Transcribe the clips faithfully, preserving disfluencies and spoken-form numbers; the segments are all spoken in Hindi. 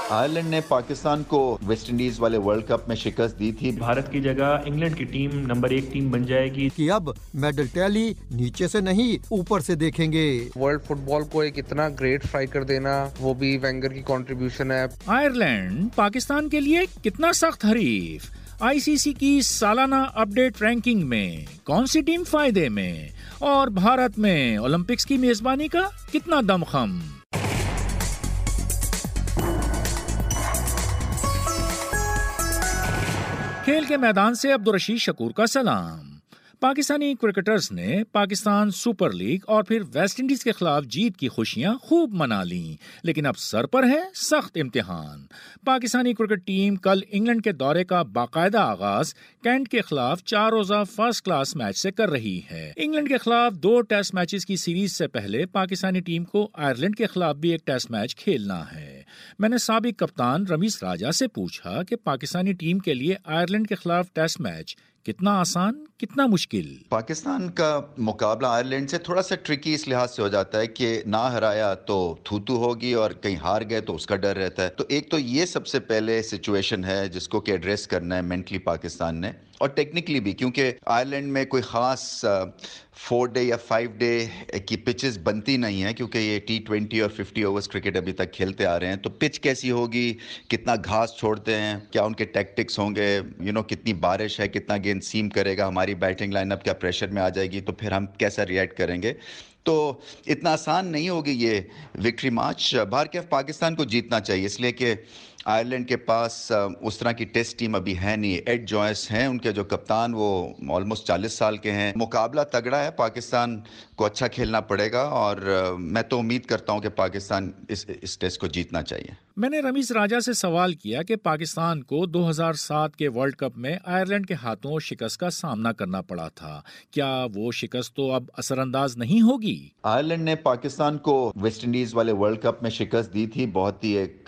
आयरलैंड ने पाकिस्तान को वेस्ट इंडीज वाले वर्ल्ड कप में शिकस्त दी थी। भारत की जगह इंग्लैंड की टीम नंबर एक टीम बन जाएगी कि अब मेडल टैली नीचे से नहीं ऊपर से देखेंगे। वर्ल्ड फुटबॉल को एक इतना ग्रेट फ्राई कर देना, वो भी वेंगर की कंट्रीब्यूशन है। आयरलैंड पाकिस्तान के लिए कितना सख्त हरीफ। आईसीसी की सालाना अपडेट रैंकिंग में कौन सी टीम फायदे में, और भारत में ओलंपिक्स की मेजबानी का कितना दमखम। खेल के मैदान से अब्दुल रशीद शकूर का सलाम। पाकिस्तानी क्रिकेटर्स ने पाकिस्तान सुपर लीग और फिर वेस्ट इंडीज के खिलाफ जीत की खुशियां खूब मना लीं, लेकिन अब सर पर है सख्त इम्तिहान। पाकिस्तानी क्रिकेट टीम कल इंग्लैंड के दौरे का बाकायदा आगाज कैंट के खिलाफ चार रोजा फर्स्ट क्लास मैच से कर रही है। इंग्लैंड के खिलाफ दो टेस्ट मैचेस की सीरीज से पहले पाकिस्तानी टीम को आयरलैंड के खिलाफ भी एक टेस्ट मैच खेलना है। मैंने साबिक कप्तान रमीज राजा से पूछा कि पाकिस्तानी टीम के लिए आयरलैंड के खिलाफ टेस्ट मैच कितना आसान कितना मुश्किल। पाकिस्तान का मुकाबला आयरलैंड से थोड़ा सा ट्रिकी इस लिहाज से हो जाता है कि ना हराया तो थू थू होगी और कहीं हार गए तो उसका डर रहता है। तो एक तो ये सबसे पहले सिचुएशन है जिसको कि एड्रेस करना है मेंटली पाकिस्तान ने, और टेक्निकली भी, क्योंकि आयरलैंड में कोई ख़ास फोर डे या फाइव डे की पिचेस बनती नहीं है, क्योंकि ये टी ट्वेंटी और फिफ्टी ओवर्स क्रिकेट अभी तक खेलते आ रहे हैं। तो पिच कैसी होगी, कितना घास छोड़ते हैं, क्या उनके टैक्टिक्स होंगे, यू नो कितनी बारिश है, कितना गेंद सीम करेगा, हमारी बैटिंग लाइनअप क्या प्रेशर में आ जाएगी, तो फिर हम कैसा रिएक्ट करेंगे। तो इतना आसान नहीं होगी ये विक्ट्री मार्च। बाहर के पाकिस्तान को जीतना चाहिए, इसलिए कि आयरलैंड के पास उस तरह की टेस्ट टीम अभी है नहीं। एड जॉयस हैं उनके जो कप्तान, वो ऑलमोस्ट चालीस साल के हैं। मुकाबला तगड़ा है, पाकिस्तान को अच्छा खेलना पड़ेगा, और मैं तो उम्मीद करता हूं कि पाकिस्तान इस इस टेस्ट को जीतना चाहिए। मैंने रमीज राजा से सवाल किया कि पाकिस्तान को दो हज़ार सात के वर्ल्ड कप में आयरलैंड के हाथों शिकस्त का सामना करना पड़ा था, क्या वो शिकस्त तो अब असरअंदाज नहीं होगी? आयरलैंड ने पाकिस्तान को वेस्ट इंडीज वाले वर्ल्ड कप में शिकस्त दी थी। बहुत ही एक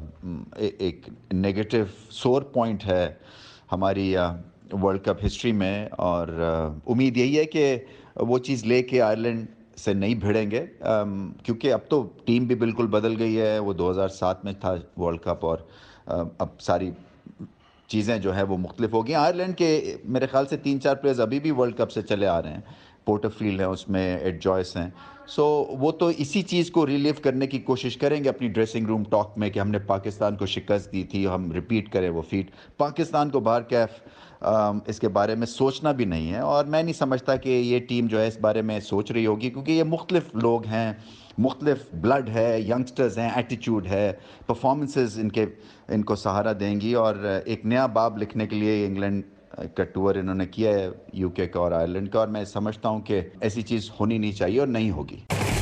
एक नेगेटिव सोर पॉइंट है हमारी वर्ल्ड कप हिस्ट्री में, और उम्मीद यही है कि वो चीज़ लेके आयरलैंड से नहीं भिड़ेंगे, क्योंकि अब तो टीम भी बिल्कुल बदल गई है। वो दो हज़ार सात में था वर्ल्ड कप, और अब सारी चीज़ें जो है वो मुख्तलिफ हो गई। आयरलैंड के मेरे ख्याल से तीन चार प्लेयर्स अभी भी वर्ल्ड कप से चले आ रहे हैं। पोर्टरफील्ड है उसमें, एड जॉयस हैं। सो so, वो तो इसी चीज़ को रिलीव करने की कोशिश करेंगे अपनी ड्रेसिंग रूम टॉक में कि हमने पाकिस्तान को शिकस्त दी थी, हम रिपीट करें वो फीट। पाकिस्तान को बाहर कैफ इसके बारे में सोचना भी नहीं है, और मैं नहीं समझता कि ये टीम जो है इस बारे में सोच रही होगी, क्योंकि ये मुख्तलिफ लोग हैं, मुख्तलिफ ब्लड है, यंगस्टर्स हैं, एटीट्यूड है, परफॉर्मेंसेस इनके इनको सहारा देंगी। और एक नया बाब लिखने के लिए इंग्लैंड का टूर इन्होंने किया है, यूके का और आयरलैंड का, और मैं समझता हूं कि ऐसी चीज़ होनी नहीं चाहिए और नहीं होगी।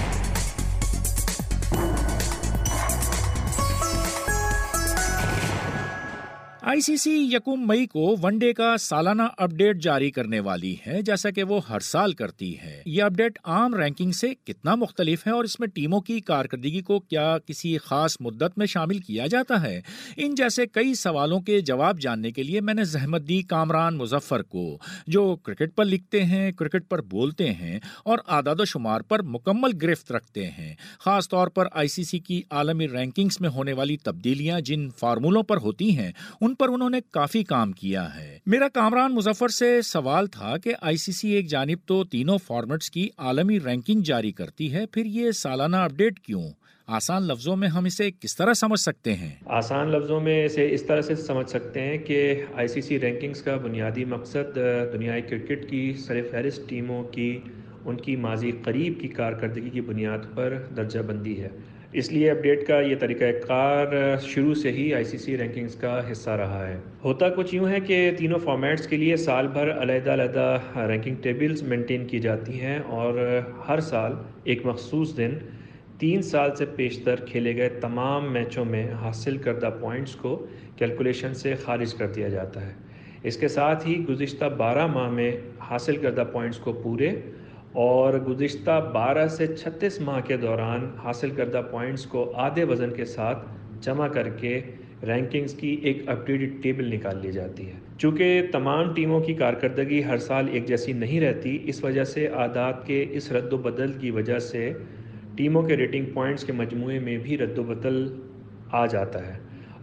आईसीसी यकुम मई को वनडे का सालाना अपडेट जारी करने वाली है, जैसा कि वो हर साल करती है। ये अपडेट आम रैंकिंग से कितना मुख्तलिफ है, और इसमें टीमों की कारकर्दगी को क्या किसी खास मुद्दत में शामिल किया जाता है? इन जैसे कई सवालों के जवाब जानने के लिए मैंने जहमत दी कामरान मुजफ्फर को, जो क्रिकेट पर लिखते हैं, क्रिकेट पर बोलते हैं और आदाद शुमार पर मुकम्मल गिरफ्त रखते हैं। खास तौर पर आईसीसी की आलमी रैंकिंग्स में होने वाली तब्दीलियां जिन फार्मूलों पर होती हैं उन पर उन्होंने काफी काम किया है। मेरा कामरान मुजफ्फर से सवाल था कि आईसीसी एक जानिब तो तीनों फॉर्मेट्स की आलमी रैंकिंग जारी करती है, फिर ये सालाना अपडेट क्यों? आसान लफ्जों में हम इसे किस तरह समझ सकते हैं? आसान लफ्जों में इसे इस तरह से समझ सकते हैं कि आईसीसी रैंकिंग्स का बुनियादी मकसद दुनियाई क्रिकेट की सरफहरिस्त टीमों की उनकी माजी करीब की कारकर्दगी की बुनियाद पर दर्जा बंदी है। इसलिए अपडेट का ये तरीक़ाकार शुरू से ही आईसीसी रैंकिंग्स का हिस्सा रहा है। होता कुछ यूँ है कि तीनों फॉर्मेट्स के लिए साल भर अलग-अलग रैंकिंग टेबल्स मेंटेन की जाती हैं, और हर साल एक मखसूस दिन तीन साल से पेशतर खेले गए तमाम मैचों में हासिल करदा पॉइंट्स को कैलकुलेशन से खारिज कर दिया जाता है। इसके साथ ही गुज़िश्ता बारह माह में हासिल करदा पॉइंट्स को पूरे और गुज़िश्ता बारह से छत्तीस माह के दौरान हासिल करदा पॉइंट्स को आधे वज़न के साथ जमा करके रैंकिंग्स की एक अपडेटेड टेबल निकाल ली जाती है। चूँकि तमाम टीमों की कारकर्दगी हर साल एक जैसी नहीं रहती, इस वजह से आदात के इस रद्द-व-बदल की वजह से टीमों के रेटिंग पॉइंट्स के मजमूए में भी रद्द-व-बदल आ जाता है।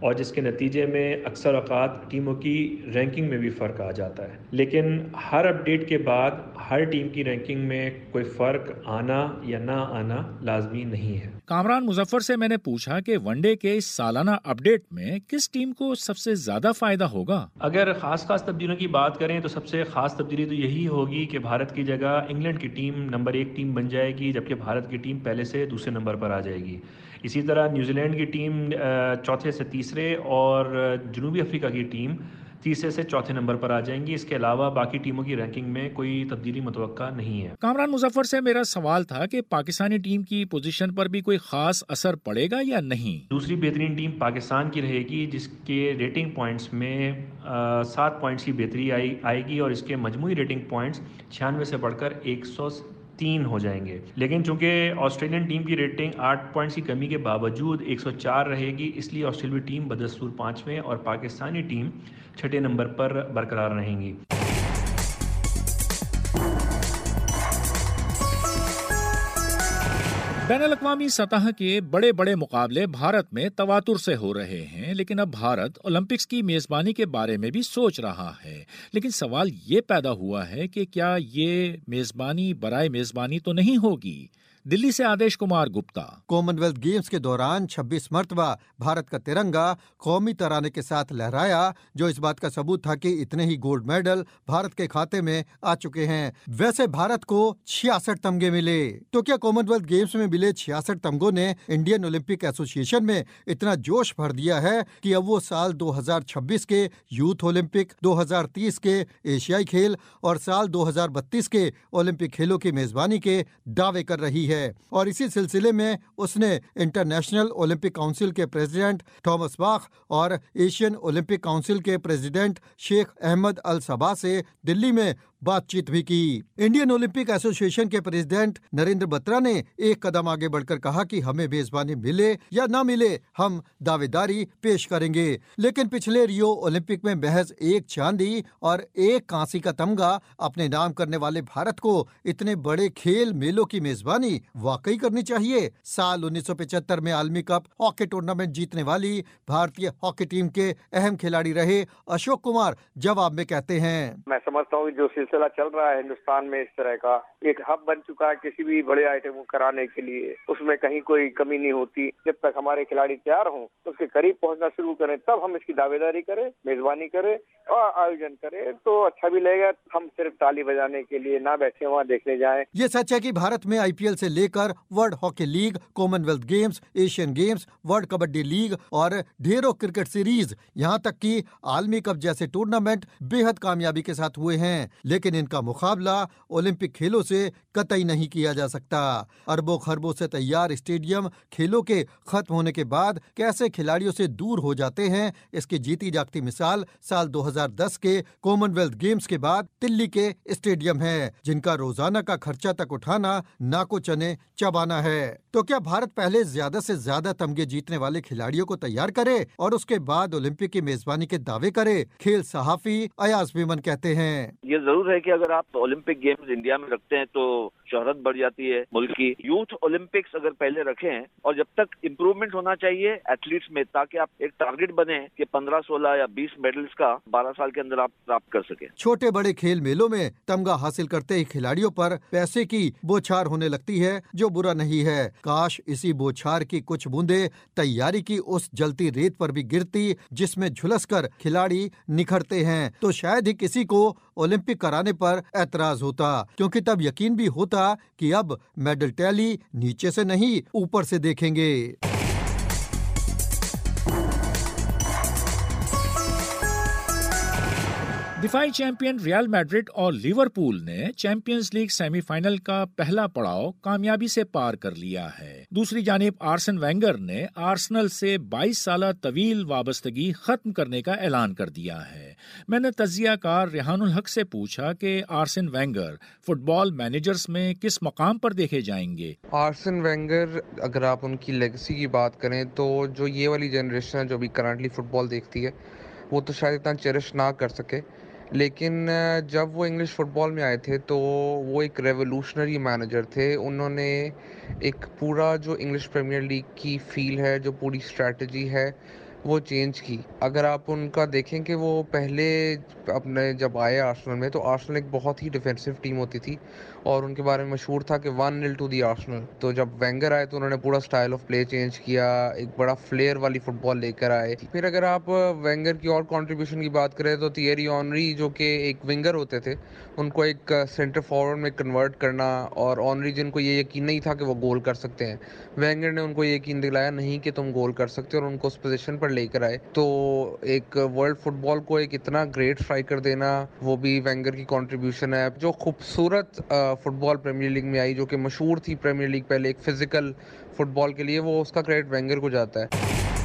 और जिसके नतीजे में अक्सर औक़ात टीमों की रैंकिंग में भी फ़र्क आ जाता है। लेकिन हर अपडेट के बाद हर टीम की रैंकिंग में कोई फ़र्क आना या ना आना लाजमी नहीं है। कामरान मुजफ्फर से मैंने पूछा कि वनडे के इस सालाना अपडेट में किस टीम को सबसे ज्यादा फायदा होगा। अगर खास खास तब्दीलियों की बात करें तो सबसे खास तब्दीली तो यही होगी कि भारत की जगह इंग्लैंड की टीम नंबर एक टीम बन जाएगी, जबकि भारत की टीम पहले से दूसरे नंबर पर आ जाएगी। इसी तरह न्यूजीलैंड की टीम चौथे से तीसरे और जनूबी अफ्रीका की टीम तीसरे से चौथे नंबर पर आ जाएंगी। इसके अलावा बाकी टीमों की रैंकिंग में कोई तब्दीली मुतवक्का नहीं है। कामरान मुजफ्फर से मेरा सवाल था कि पाकिस्तानी टीम की पोजीशन पर भी कोई खास असर पड़ेगा या नहीं। दूसरी बेहतरीन टीम पाकिस्तान की रहेगी, जिसके रेटिंग पॉइंट्स में सात पॉइंट्स की बेहतरी आई आएगी और इसके मजमूई रेटिंग पॉइंट्स छियानवे से बढ़कर एक सौ तीन हो जाएंगे। लेकिन चूंकि ऑस्ट्रेलियन टीम की रेटिंग आठ पॉइंट्स की कमी के बावजूद एक सौ चार रहेगी, इसलिए ऑस्ट्रेलियाई टीम बदस्तूर पाँचवें और पाकिस्तानी टीम छठे नंबर पर बरकरार रहेंगी। बैनुल-अक़वामी सतह के बड़े बड़े मुकाबले भारत में तवातुर से हो रहे हैं, लेकिन अब भारत ओलंपिक्स की मेजबानी के बारे में भी सोच रहा है। लेकिन सवाल ये पैदा हुआ है कि क्या ये मेजबानी बराए मेजबानी तो नहीं होगी। दिल्ली से आदेश कुमार गुप्ता। कॉमनवेल्थ गेम्स के दौरान छब्बीस मरतबा भारत का तिरंगा कौमी तराने के साथ लहराया, जो इस बात का सबूत था कि इतने ही गोल्ड मेडल भारत के खाते में आ चुके हैं। वैसे भारत को छियासठ तमगे मिले, तो क्या कॉमनवेल्थ गेम्स में मिले छियासठ तमगों ने इंडियन ओलंपिक एसोसिएशन में इतना जोश भर दिया है कि अब वो साल दो हज़ार छब्बीस के यूथ ओलंपिक, दो हज़ार तीस के एशियाई खेल और साल दो हज़ार बत्तीस के ओलंपिक खेलों की मेजबानी के दावे कर रही है। है और इसी सिलसिले में उसने इंटरनेशनल ओलंपिक काउंसिल के प्रेसिडेंट थॉमस बाख और एशियन ओलंपिक काउंसिल के president Sheikh Ahmad Al Sabah से दिल्ली में बातचीत भी की। इंडियन ओलंपिक एसोसिएशन के प्रेसिडेंट नरेंद्र बत्रा ने एक कदम आगे बढ़कर कहा कि हमें मेजबानी मिले या ना मिले, हम दावेदारी पेश करेंगे। लेकिन पिछले रियो ओलंपिक में महज एक चांदी और एक कांसी का तमगा अपने नाम करने वाले भारत को इतने बड़े खेल मेलों की मेजबानी वाकई करनी चाहिए। साल उन्नीस सौ पचहत्तर में आलमी कप हॉकी टूर्नामेंट जीतने वाली भारतीय हॉकी टीम के अहम खिलाड़ी रहे अशोक कुमार जवाब में कहते हैं, मैं समझता हूँ जो सिलसिला चल रहा है हिंदुस्तान में, इस तरह का एक हब बन चुका है किसी भी बड़े आइटम को कराने के लिए, उसमें कहीं कोई कमी नहीं होती। जब तक हमारे खिलाड़ी तैयार हों, उसके करीब पहुंचना शुरू करें, तब हम इसकी दावेदारी करें, मेजबानी करें और आयोजन करें, तो अच्छा भी लगेगा। हम सिर्फ ताली बजाने के लिए ना बैठे वहाँ देखने जाएं। ये सच है कि भारत में आईपीएल से लेकर World Hockey League, Commonwealth Games, Asian Games, World Kabaddi League और ढेरों क्रिकेट सीरीज, यहाँ तक कि आलमी कप जैसे टूर्नामेंट बेहद कामयाबी के साथ हुए हैं। लेकिन इनका मुकाबला ओलंपिक खेलों से कतई नहीं किया जा सकता। अरबों खरबों से तैयार स्टेडियम खेलों के खत्म होने के बाद कैसे खिलाड़ियों से दूर हो जाते हैं, इसकी जीती जागती मिसाल साल दो हज़ार दस के कॉमनवेल्थ गेम्स के बाद दिल्ली के स्टेडियम है, जिनका रोजाना का खर्चा तक उठाना नाको चने चबाना है। तो क्या भारत पहले ज्यादा से ज्यादा तमगे जीतने वाले खिलाड़ियों को तैयार करे और उसके बाद ओलंपिक की मेजबानी के दावे करे? खेल सहाफी अयाज बेमन कहते हैं, ये जरूर है कि अगर आप ओलंपिक गेम्स इंडिया में रखते हैं तो शोहरत बढ़ जाती है मुल्क की। यूथ ओलंपिक्स अगर पहले रखें और जब तक इम्प्रूवमेंट होना चाहिए एथलीट्स में, ताकि आप एक टारगेट बने कि पंद्रह सोलह या बीस मेडल्स का बारह साल के अंदर आप प्राप्त कर सके। छोटे बड़े खेल मेलों में तमगा हासिल करते ही खिलाड़ियों पर पैसे की बौछार होने लगती है, जो बुरा नहीं है। काश इसी बौछार की कुछ बूंदे तैयारी की उस जलती रेत पर भी गिरती जिसमें झुलसकर खिलाड़ी निखरते हैं, तो शायद ही किसी को ओलंपिक कराने पर ऐतराज होता, क्योंकि तब यकीन भी होता कि अब मेडल टैली नीचे से नहीं ऊपर से देखेंगे। दिफाई चैंपियन रियल मैड्रिड और लिवरपूल ने चैंपियंस लीग सेमीफाइनल का पहला पड़ाव कामयाबी से पार कर लिया है। दूसरी जानिब आर्सन वेंगर ने आर्सेनल से बाईस साल तवील वाबस्तगी खत्म करने का ऐलान कर दिया है। मैंने तज्जियाकार रेहानुल हक से पूछा कि आर्सन वेंगर फुटबॉल मैनेजर्स में किस मकाम पर देखे जाएंगे। आर्सन वेंगर, अगर आप उनकी लेगेसी की बात करें तो जो ये वाली जनरेशन है जो भी करंटली फुटबॉल देखती है, वो तो शायद इतना चेरिश ना कर सके, लेकिन जब वो इंग्लिश फुटबॉल में आए थे तो वो एक रेवोल्यूशनरी मैनेजर थे। उन्होंने एक पूरा जो इंग्लिश प्रीमियर लीग की फील है, जो पूरी स्ट्रैटेजी है, वो चेंज की। अगर आप उनका देखें कि वो पहले अपने जब आए आर्सेनल में, तो आर्सेनल एक बहुत ही डिफेंसिव टीम होती थी और उनके बारे में मशहूर था कि one nil to the Arsenal. तो जब वेंगर आए तो उन्होंने पूरा स्टाइल ऑफ प्ले चेंज किया, एक बड़ा फ्लेयर वाली फुटबॉल लेकर आए। फिर अगर आप वेंगर की और कंट्रीब्यूशन की बात करें तो थियरी ऑनरी जो कि एक विंगर होते थे, उनको एक सेंटर फॉरवर्ड में कन्वर्ट करना, और ऑनरी जिनको ये यकीन नहीं था कि वो गोल कर सकते हैं, वेंगर ने उनको ये यकीन दिलाया नहीं कि तुम गोल कर सकते हो और उनको उस पोजीशन पर लेकर आए। तो एक वर्ल्ड फुटबॉल को एक इतना ग्रेट स्ट्राइकर देना, वो भी वेंगर की कंट्रीब्यूशन है। जो खूबसूरत फुटबॉल प्रीमियर लीग में आई, जो कि मशहूर थी प्रीमियर लीग पहले एक फिजिकल फुटबॉल के लिए, वो उसका क्रेडिट वेंगर को जाता है।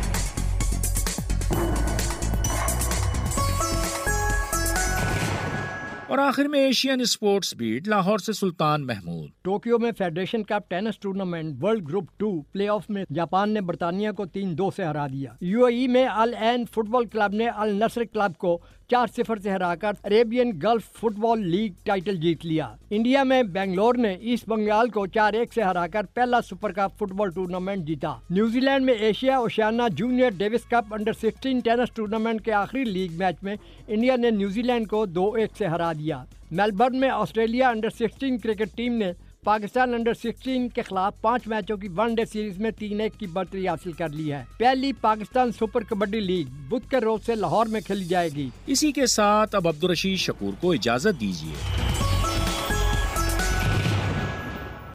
और आखिर में एशियन स्पोर्ट्स बीट, लाहौर से सुल्तान महमूद। टोक्यो में Federation Cup tennis tournament World Group two playoff में जापान ने बर्तानिया को तीन दो से हरा दिया। यूएई में अल ऐन फुटबॉल क्लब ने अल नस्र क्लब को चार सिफर से हराकर Arabian Gulf football league title जीत लिया। इंडिया में बेंगलोर ने ईस्ट बंगाल को चार एक से हराकर पहला सुपर कप फुटबॉल टूर्नामेंट जीता। न्यूजीलैंड में Asia Oceania junior Davis cup under sixteen tennis tournament के आखिरी लीग मैच में इंडिया ने न्यूजीलैंड को दो एक से हरा दिया। मेलबर्न में Australia under sixteen cricket team ने पाकिस्तान अंडर सिक्सटीन के खिलाफ पाँच मैचों की वनडे सीरीज में तीन एक की बढ़तरी हासिल कर ली है। पहली पाकिस्तान सुपर कबड्डी लीग बुध के रोज से लाहौर में खेली जाएगी। इसी के साथ अब अब्दुल रशीद शकूर को इजाजत दीजिए।